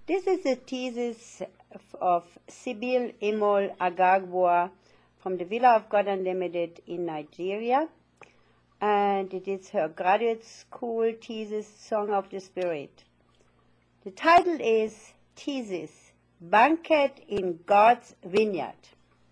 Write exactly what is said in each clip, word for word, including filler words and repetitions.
This is a thesis of Sybil Imol Agagboa from the Villa of God Unlimited in Nigeria, and it is her graduate school thesis, Song of the Spirit. The title is Thesis, Banquet in God's Vineyard.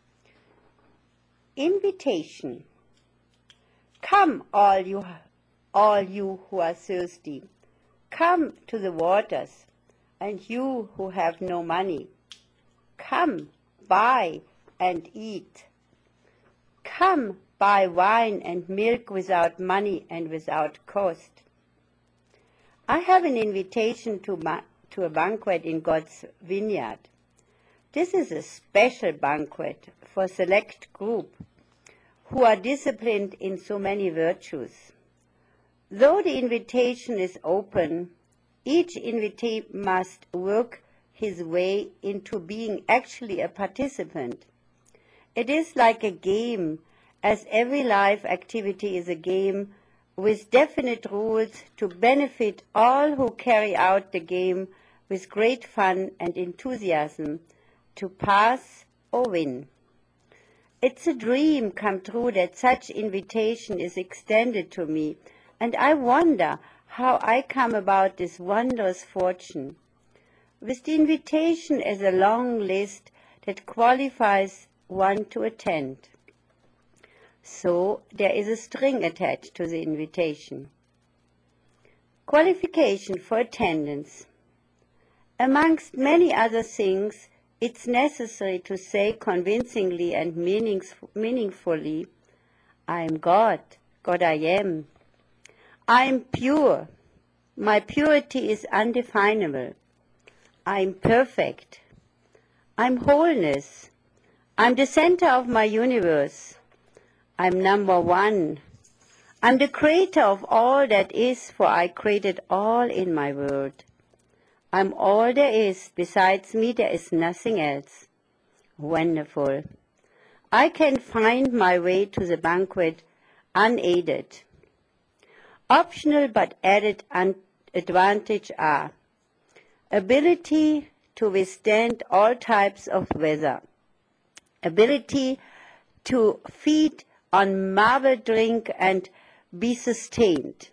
Invitation. Come, all you, all you who are thirsty. Come to the waters, and you who have no money. Come, buy and eat. Come, buy wine and milk without money and without cost. I have an invitation to, to a banquet in God's vineyard. This is a special banquet for a select group who are disciplined in so many virtues. Though the invitation is open, each invitee must work his way into being actually a participant. It is like a game, as every life activity is a game with definite rules to benefit all who carry out the game with great fun and enthusiasm to pass or win. It's a dream come true that such invitation is extended to me, and I wonder how I come about this wondrous fortune. With the invitation as a long list that qualifies one to attend. So there is a string attached to the invitation. Qualification for attendance. Amongst many other things, it's necessary to say convincingly and meanings, meaningfully, I am God, God I am. I am pure. My purity is undefinable. I am perfect. I'm wholeness. I'm the center of my universe. I'm number one. I'm the creator of all that is, for I created all in my world. I'm all there is. Besides me, there is nothing else. Wonderful. I can find my way to the banquet unaided. Optional but added advantage are ability to withstand all types of weather, ability to feed on marble drink and be sustained,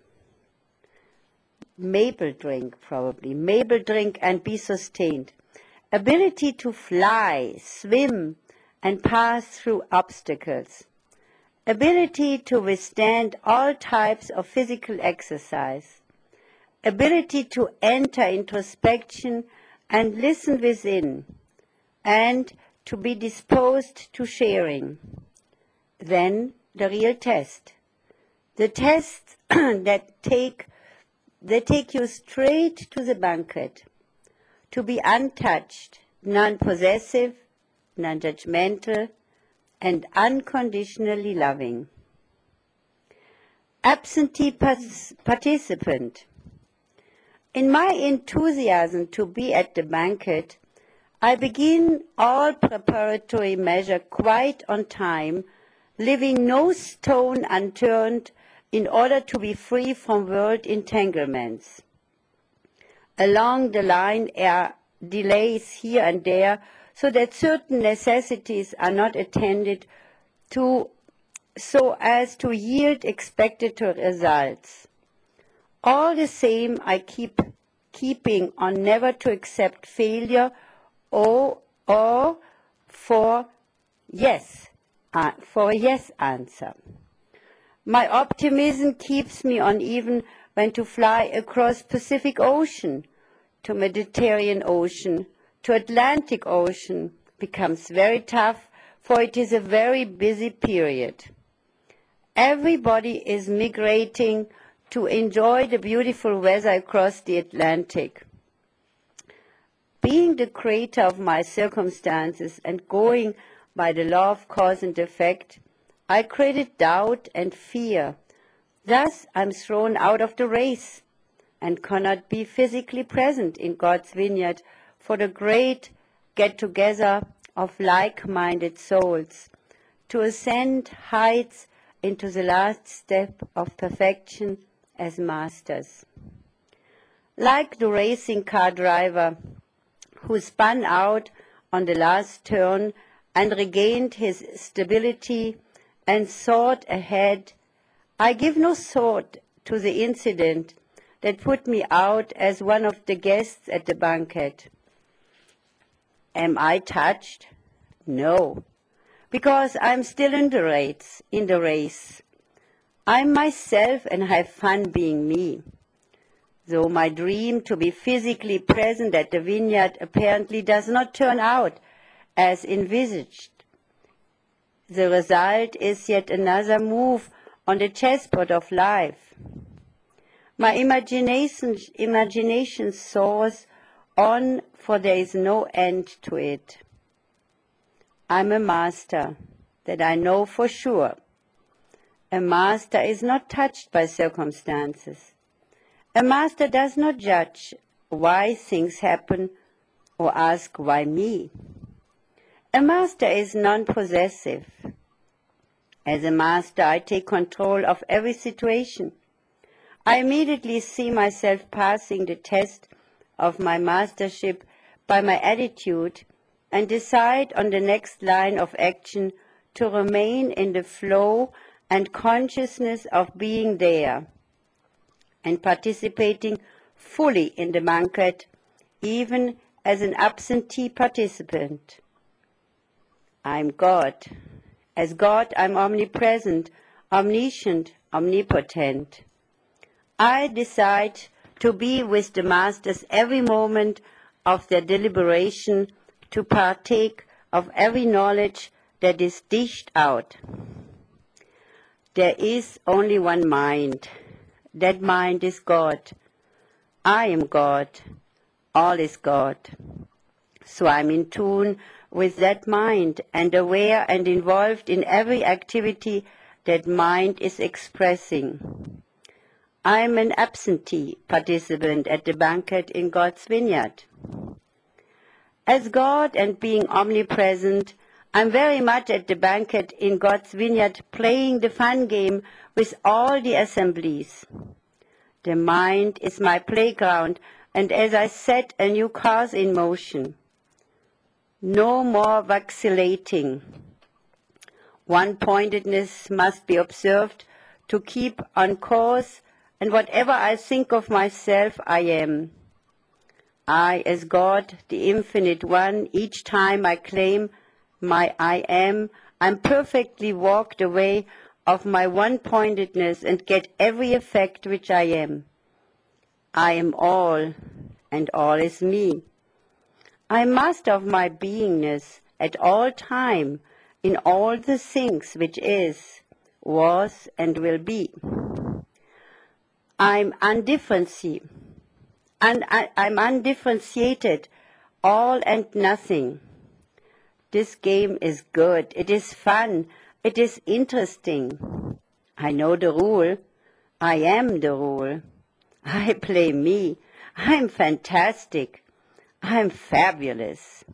maple drink probably, maple drink and be sustained, ability to fly, swim, and pass through obstacles, ability to withstand all types of physical exercise, ability to enter introspection and listen within, and to be disposed to sharing. Then the real test. The tests that take, that take you straight to the banquet. To be untouched, non-possessive, non-judgmental, and unconditionally loving. Absentee participant. In my enthusiasm to be at the banquet, I begin all preparatory measure quite on time, leaving no stone unturned in order to be free from world entanglements. Along the line are delays here and there, so that certain necessities are not attended to so as to yield expected results. All the same, I keep keeping on never to accept failure or, or for yes, uh, for a yes answer. My optimism keeps me on even when to fly across Pacific Ocean to Mediterranean Ocean to Atlantic Ocean becomes very tough, for it is a very busy period. Everybody is migrating to enjoy the beautiful weather across the Atlantic. Being the creator of my circumstances and going by the law of cause and effect, I created doubt and fear. Thus, I'm thrown out of the race and cannot be physically present in God's vineyard for the great get-together of like-minded souls, to ascend heights into the last step of perfection as masters. Like the racing car driver, who spun out on the last turn and regained his stability and soared ahead, I give no thought to the incident that put me out as one of the guests at the banquet. Am I touched? No, because I'm still in the race. In the race. I'm myself and have fun being me. Though my dream to be physically present at the vineyard apparently does not turn out as envisaged, the result is yet another move on the chessboard of life. My imagination, imagination soars on, for there is no end to it. I'm a master, that I know for sure. A master is not touched by circumstances. A master does not judge why things happen or ask why me. A master is non-possessive. As a master, I take control of every situation. I immediately see myself passing the test of my mastership by my attitude and decide on the next line of action to remain in the flow and consciousness of being there and participating fully in the banquet, even as an absentee participant. I'm God. As God, I'm omnipresent, omniscient, omnipotent. I decide to be with the masters every moment of their deliberation, to partake of every knowledge that is dished out. There is only one mind. That mind is God. I am God. All is God. So I'm in tune with that mind and aware and involved in every activity that mind is expressing. I'm an absentee participant at the banquet in God's vineyard. As God and being omnipresent, I'm very much at the banquet in God's vineyard, playing the fun game with all the assemblies. The mind is my playground, and as I set a new course in motion, no more vacillating. One-pointedness must be observed to keep on course, and whatever I think of myself, I am. I, as God, the Infinite One, each time I claim my I am, I'm perfectly walked away of my one-pointedness and get every effect which I am. I am all, and all is me. I am master of my beingness at all time, in all the things which is, was, and will be. I'm undifferentiated. And I'm undifferentiated, all and nothing. This game is good, it is fun, it is interesting. I know the rule, I am the rule. I play me, I'm fantastic, I'm fabulous.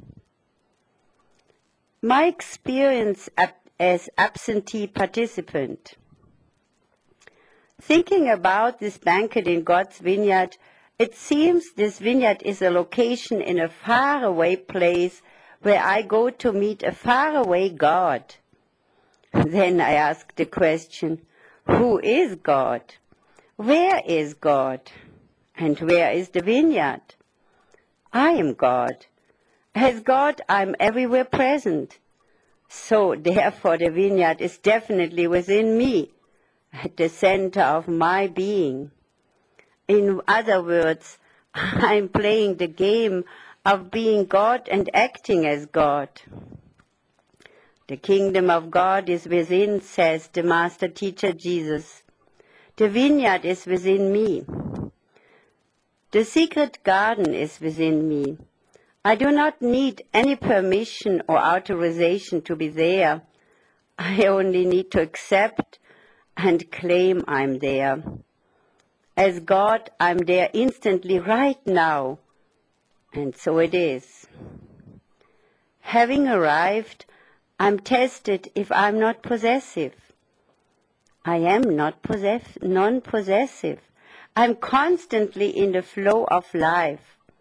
My experience as absentee participant. Thinking about this banquet in God's vineyard, it seems this vineyard is a location in a faraway place where I go to meet a faraway God. Then I ask the question, who is God? Where is God? And where is the vineyard? I am God. As God, I'm everywhere present. So therefore the vineyard is definitely within me, at the center of my being. In other words, I'm playing the game of being God and acting as God. The kingdom of God is within, says the Master Teacher Jesus. The vineyard is within me. The secret garden is within me. I do not need any permission or authorization to be there. I only need to accept and claim I'm there. As God, I'm there instantly right now. And so it is. Having arrived, I'm tested if I'm not possessive. I am not possess non-possessive. I'm constantly in the flow of life.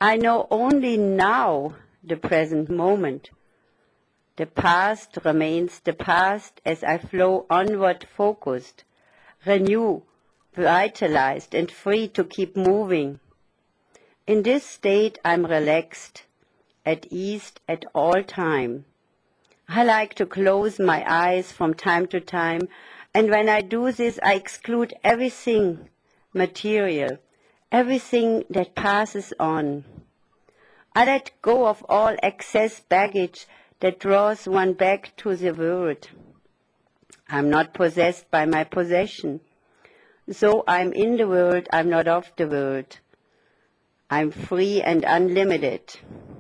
I know only now the present moment. The past remains the past as I flow onward focused, renewed, vitalized, and free to keep moving. In this state I'm relaxed, at ease at all time. I like to close my eyes from time to time, and when I do this I exclude everything material, everything that passes on. I let go of all excess baggage that draws one back to the world. I'm not possessed by my possession. So I'm in the world, I'm not of the world. I'm free and unlimited.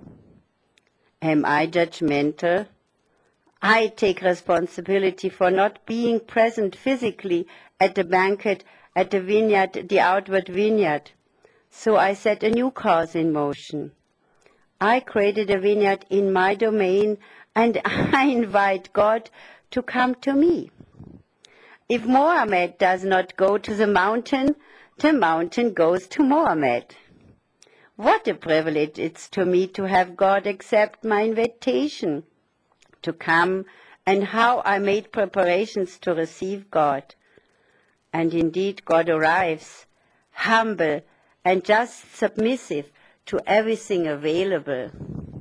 Am I judgmental? I take responsibility for not being present physically at the banquet, at the vineyard, the outward vineyard. So I set a new course in motion. I created a vineyard in my domain, and I invite God to come to me. If Mohammed does not go to the mountain, the mountain goes to Mohammed. What a privilege it's to me to have God accept my invitation to come, and how I made preparations to receive God. And indeed God arrives, humble and just submissive to everything available.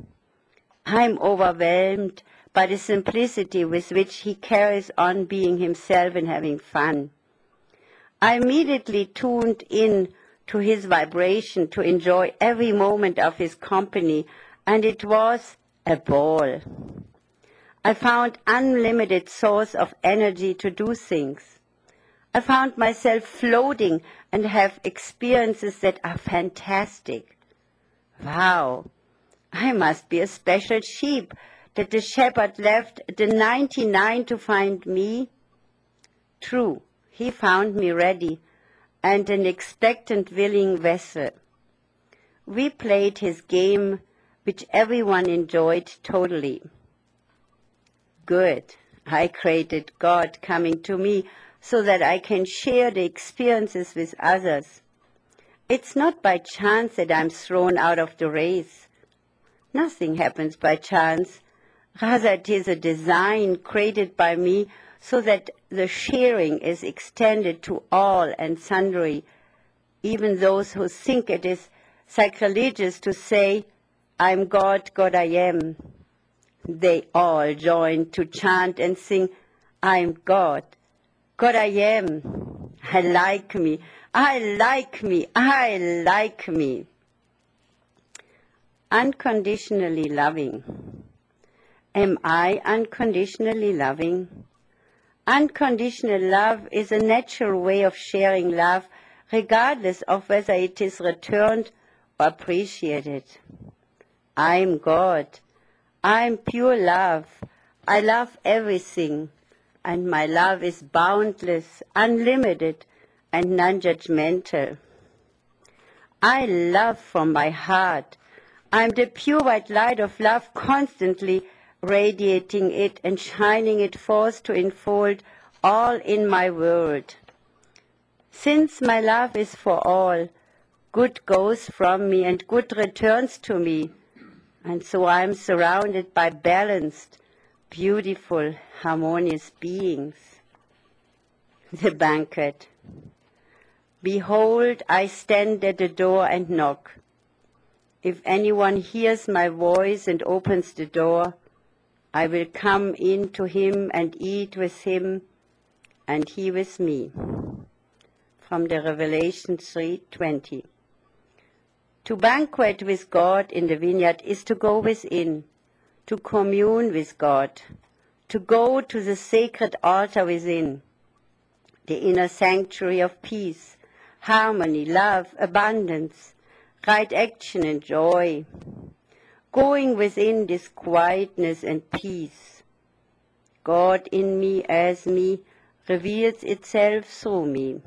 I'm overwhelmed by the simplicity with which he carries on being himself and having fun. I immediately tuned in to his vibration to enjoy every moment of his company, and it was a ball. I found unlimited source of energy to do things. I found myself floating and have experiences that are fantastic. Wow, I must be a special sheep that the shepherd left the ninety-nine to find me. True, he found me ready and an expectant willing vessel. We played his game, which everyone enjoyed totally. Good, I created God coming to me so that I can share the experiences with others. It's not by chance that I'm thrown out of the race. Nothing happens by chance. Rather, it is a design created by me so that the sharing is extended to all and sundry, even those who think it is sacrilegious to say, I'm God, God I am. They all join to chant and sing, I'm God, God I am. I like me, I like me, I like me. Unconditionally loving. Am I unconditionally loving? Unconditional love is a natural way of sharing love, regardless of whether it is returned or appreciated. I'm God. I'm pure love. I love everything, and my love is boundless, unlimited, and non-judgmental. I love from my heart. I'm the pure white light of love, constantly radiating it and shining it forth to enfold all in my world. Since my love is for all, good goes from me and good returns to me. And so I am surrounded by balanced, beautiful, harmonious beings. The banquet. Behold, I stand at the door and knock. If anyone hears my voice and opens the door, I will come in to him and eat with him, and he with me. From the Revelation three twenty. To banquet with God in the vineyard is to go within, to commune with God, to go to the sacred altar within, the inner sanctuary of peace, harmony, love, abundance, right action and joy, going within this quietness and peace. God in me as me reveals itself through me.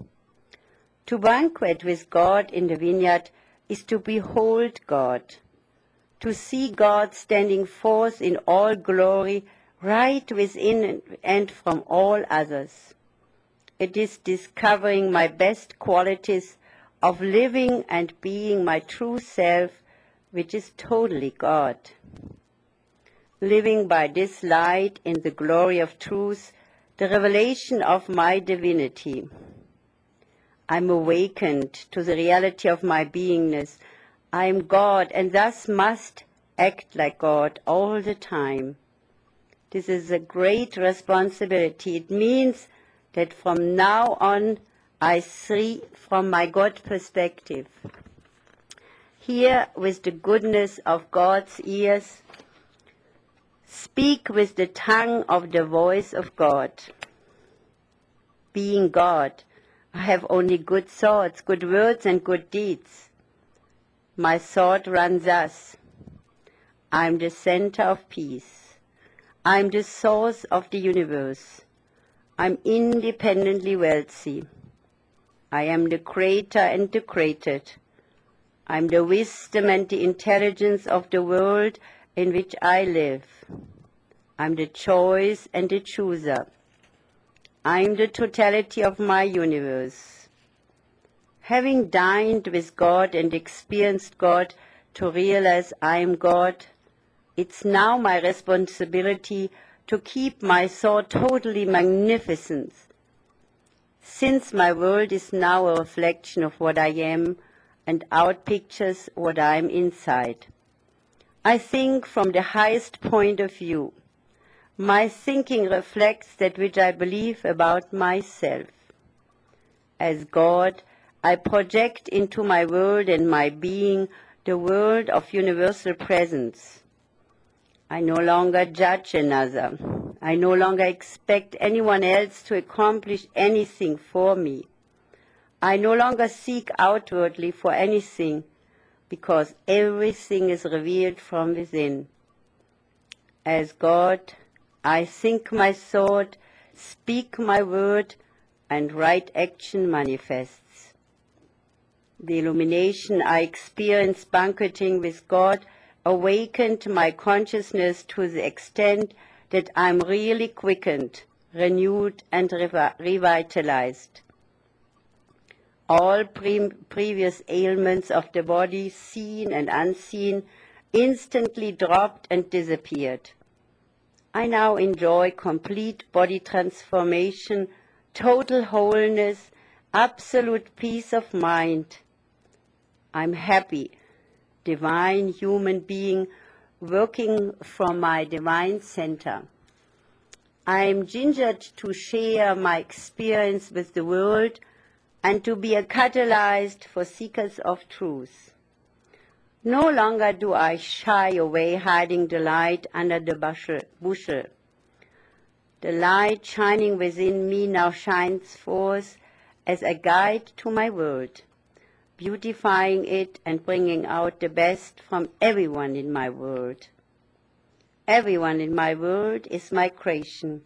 To banquet with God in the vineyard is to behold God, to see God standing forth in all glory right within and from all others. It is discovering my best qualities of living and being my true self which is totally God. Living by this light in the glory of truth, the revelation of my divinity. I'm awakened to the reality of my beingness. I am God and thus must act like God all the time. This is a great responsibility. It means that from now on I see from my God perspective. Hear with the goodness of God's ears. Speak with the tongue of the voice of God. Being God, I have only good thoughts, good words, and good deeds. My thought runs thus. I am the center of peace. I am the source of the universe. I am independently wealthy. I am the creator and the created. I am the wisdom and the intelligence of the world in which I live. I am the choice and the chooser. I am the totality of my universe. Having dined with God and experienced God to realize I am God, it's now my responsibility to keep my thought totally magnificent. Since my world is now a reflection of what I am and outpictures what I am inside. I think from the highest point of view. My thinking reflects that which I believe about myself. As God, I project into my world and my being the world of universal presence. I no longer judge another. I no longer expect anyone else to accomplish anything for me. I no longer seek outwardly for anything, because everything is revealed from within. As God, I think my thought, speak my word, and right action manifests. The illumination I experienced banqueting with God awakened my consciousness to the extent that I'm really quickened, renewed, and revi- revitalized. All pre- previous ailments of the body, seen and unseen, instantly dropped and disappeared. I now enjoy complete body transformation, total wholeness, absolute peace of mind. I'm happy, divine human being working from my divine center. I'm gingered to share my experience with the world and to be a catalyst for seekers of truth. No longer do I shy away hiding the light under the bushel. The light shining within me now shines forth as a guide to my world, beautifying it and bringing out the best from everyone in my world. Everyone in my world is my creation.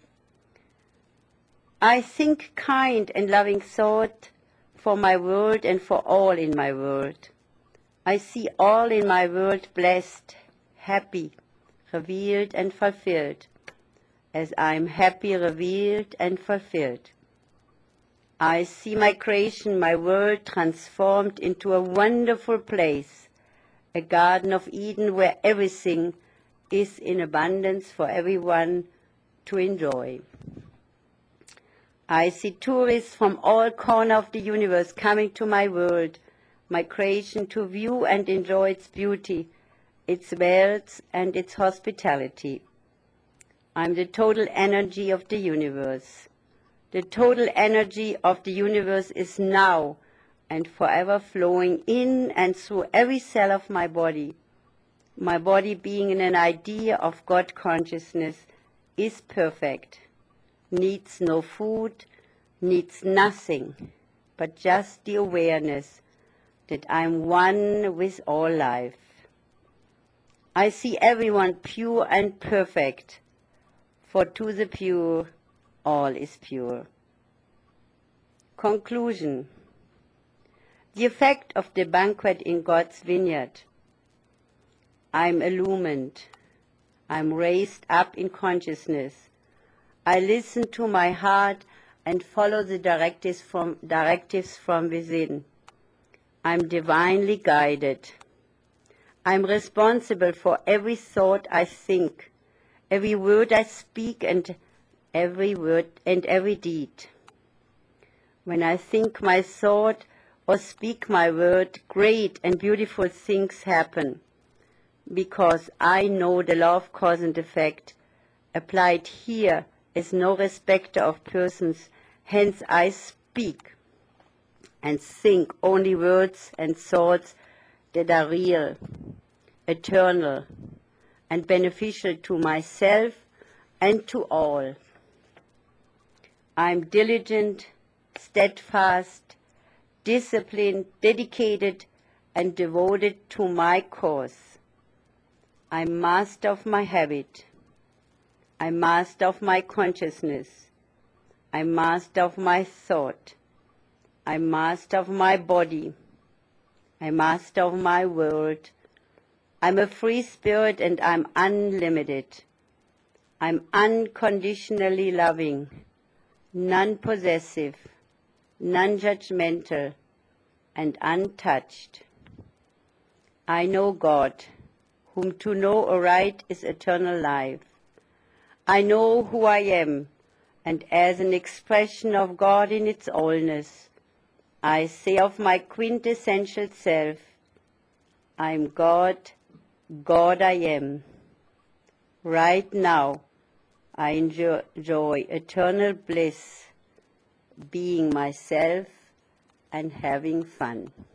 I think kind and loving thought for my world and for all in my world. I see all in my world blessed, happy, revealed and fulfilled, as I am happy, revealed and fulfilled. I see my creation, my world transformed into a wonderful place, a Garden of Eden where everything is in abundance for everyone to enjoy. I see tourists from all corners of the universe coming to my world, my creation, to view and enjoy its beauty, its wealth, and its hospitality. I'm the total energy of the universe. The total energy of the universe is now and forever flowing in and through every cell of my body. My body, being in an idea of God consciousness, is perfect, needs no food, needs nothing, but just the awareness that I'm one with all life. I see everyone pure and perfect, for to the pure, all is pure. Conclusion. The effect of the banquet in God's vineyard. I'm illumined. I'm raised up in consciousness. I listen to my heart and follow the directives from, directives from within. I'm divinely guided. I'm responsible for every thought I think, every word I speak, and every word and every deed. When I think my thought or speak my word, great and beautiful things happen, because I know the law of cause and effect applied here is no respecter of persons, hence I speak and think only words and thoughts that are real, eternal, and beneficial to myself and to all. I'm diligent, steadfast, disciplined, dedicated, and devoted to my cause. I'm master of my habit. I'm master of my consciousness. I'm master of my thought. I'm master of my body. I'm master of my world. I'm a free spirit and I'm unlimited. I'm unconditionally loving, non-possessive, non-judgmental, and untouched. I know God, whom to know aright is eternal life. I know who I am, and as an expression of God in its allness, I say of my quintessential self, I'm God, God I am. Right now, I enjoy, enjoy eternal bliss, being myself and having fun.